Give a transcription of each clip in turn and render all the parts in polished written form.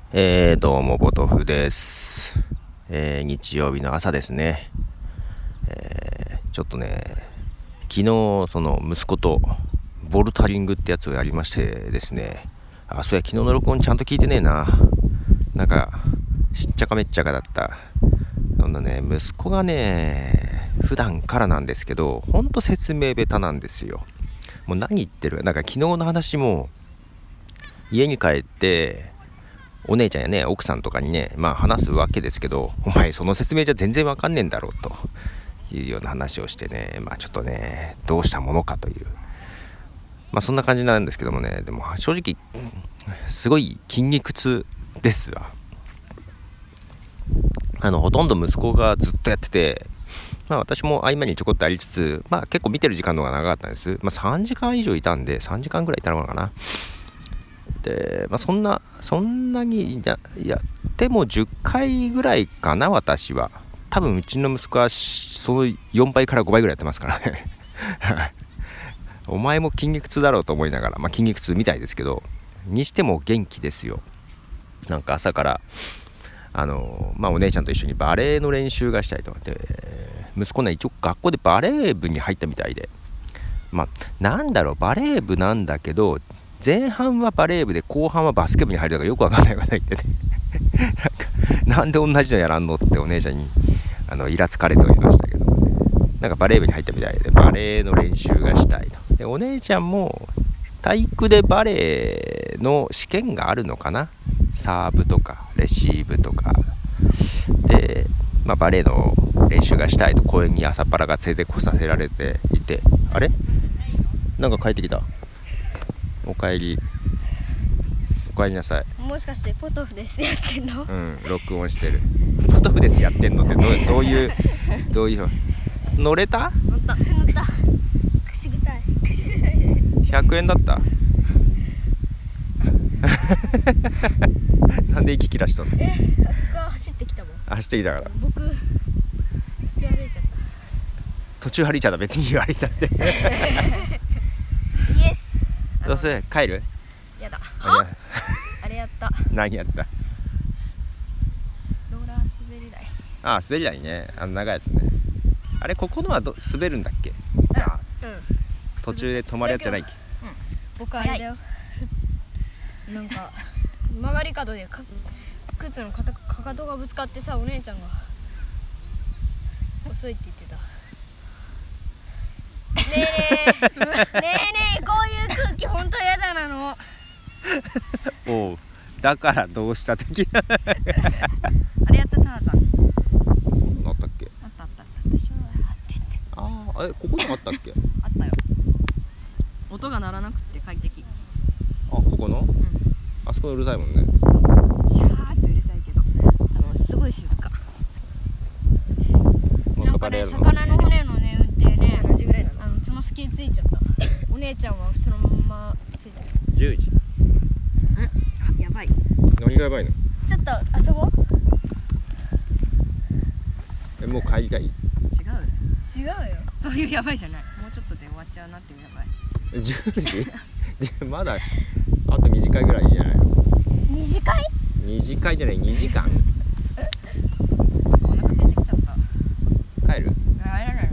どうもボトフです。日曜日の朝ですね。ちょっとね、昨日その息子とボルダリングってやつをやりましてですね。そうや、昨日の録音ちゃんと聞いてねえな。なんかしっちゃかめっちゃかだった。そんなね、息子がね、普段からなんですけど、ほんと説明下手なんですよ。もう何言ってる。なんか昨日の話も家に帰ってお姉ちゃんやね、奥さんとかにね、話すわけですけど、お前その説明じゃ全然わかんねえんだろうというような話をしてね、ちょっとね、どうしたものかという、そんな感じなんですけどもね。でも正直すごい筋肉痛ですわ。ほとんど息子がずっとやってて、私も合間にちょこっとやりつつ、結構見てる時間の方が長かったんです。3時間以上いたんで、3時間ぐらいいたのかな。で、そんなにやっても10回ぐらいかな。私は多分うちの息子はその4倍から5倍ぐらいやってますからねお前も筋肉痛だろうと思いながら、筋肉痛みたいですけど、にしても元気ですよ。なんか朝からお姉ちゃんと一緒にバレエの練習がしたいと思って、息子ね、一応学校でバレー部に入ったみたいで、なんだろう、バレー部なんだけど、前半はバレー部で後半はバスケ部に入るとかよくわかんないこと言ってねなんで同じのやらんのってお姉ちゃんにイラつかれておりましたけど、なんかバレー部に入ったみたいで、バレーの練習がしたいと。でお姉ちゃんも体育でバレーの試験があるのかな。サーブとかレシーブとかで、バレーの練習がしたいと公園に朝っぱらが連れてこさせられていて、あれなんか帰ってきた。おかえりなさい。 もしかしてポトフですやってんの？ 録音してる。ポトフですやってんのってどういう乗れた？ 乗ったくしぐたい 100円だったなんで息切らしたの？ あそこ走ってきたもん。 走ってきたから。 僕途中歩いちゃった。 途中歩いちゃった。別に歩いたってイエス。 どうする？帰る？ やだ。は？あれやった。 何やった？ ローラー滑り台。 滑り台ね。長いやつね。あれ、ここのは滑るんだっけ？途中で止まるやつじゃないっけ？ 僕あれだよ。なんか曲がり角で靴のかかとがぶつかってさ、お姉ちゃんが遅いって言ってた。ねえこういう空気ほんと嫌だなの。 おう、だからどうした的なあれやったターザン。 そうなったっけ？ あった私はって言って。 ここにもあったっけ？ あったよ。音が鳴らなくて快適。 ここの？あそこうるさいもんね。 シャーってうるさいけど、すごい静か。なんかね、魚の骨のね、売ってね、何時ぐらいなの？つま先についちゃった。お姉ちゃんはそのままついてる。 10時。 やばい。 何がやばいの？ ちょっと遊ぼう。 もう帰りたい？違うよ。そういうやばいじゃない。もうちょっとで終わっちゃうなっていうやばい。 10時でまだあと2時間ぐらいじゃないの ？2次会？ 2次会じゃない、2時間お腹空いてきちゃった。 帰る？ 帰らない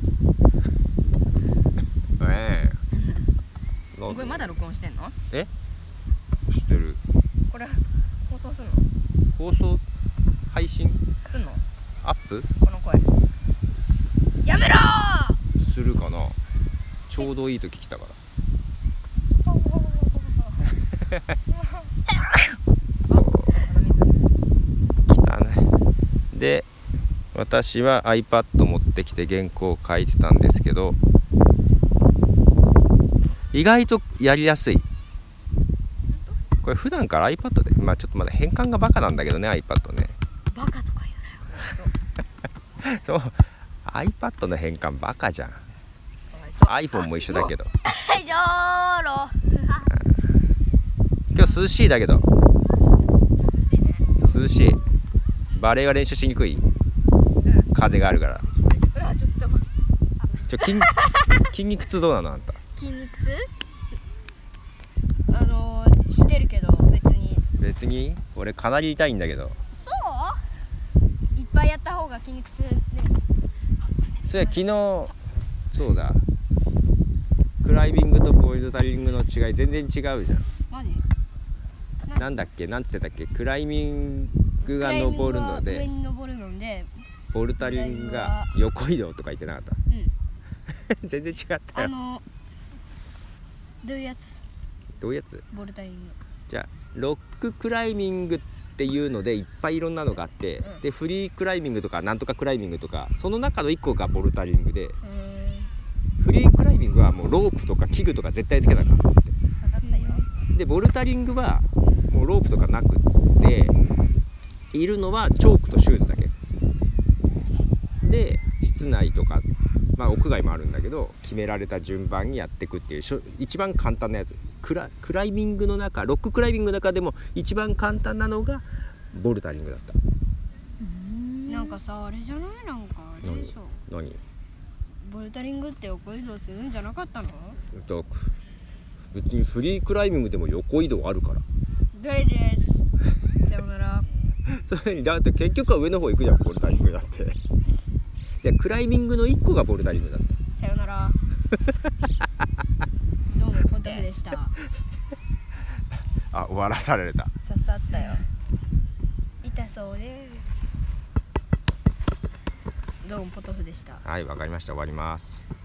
の？これまだ録音してんの？ してる。 これ放送すんの？ 放送配信すんの？ アップこの声やめろー！ するかな。ちょうどいい時来たからそう来たね。で、私は iPad 持ってきて原稿を書いてたんですけど、意外とやりやすい。これ普段から iPad で、ちょっとまだ変換がバカなんだけどね、 iPad ね。 バカとか言うなよ。 そう、 iPad の変換バカじゃん。iPhone も一緒だけど。 はいじょーろ。 今日涼しいだけど。 涼しいね。 涼しい。バレエは練習しにくい。風があるから。 ちょっと筋肉痛どうなのあんた？ 筋肉痛？してるけど別別に俺かなり痛いんだけど。 そういっぱいやった方が筋肉痛ね。 それ昨日そうだ、クライミングとボルダリングの違い全然違うじゃん。 マジなんだっけ、なんつってたっけ。クライミングが登るので上に登るので、 ボルダリングが横移動とか言ってなかった全然違ったよ。 どういうやつ？ どういうやつ？ ボルダリング。 じゃあロッククライミングっていうのでいっぱいいろんなのがあって、でフリークライミングとかなんとかクライミングとか、その中の1個がボルダリングで、フリークライミングはもうロープとか器具とか絶対つけなかったって。 分かったよ。 でボルダリングはもうロープとかなくっているのはチョークとシューズだけで、室内とか、まあ、屋外もあるんだけど決められた順番にやっていくっていう一番簡単なやつ。クライミングの中、ロッククライミングの中でも一番簡単なのがボルダリングだった。 なんかさ、あれじゃない？なんかあれでしょ。 何？ ボルダリングって横移動するんじゃなかったの？ 別にフリークライミングでも横移動あるから。 どれです。さよなら。 それにだって結局は上の方行くじゃん、ボルダリングだって。でクライミングの1個がボルダリングだった。 さよなら。どうもポンタフでした。 あ、終わらされた。 刺さったよ。痛そうで。どうもポトフでした。 はい、わかりました。終わります。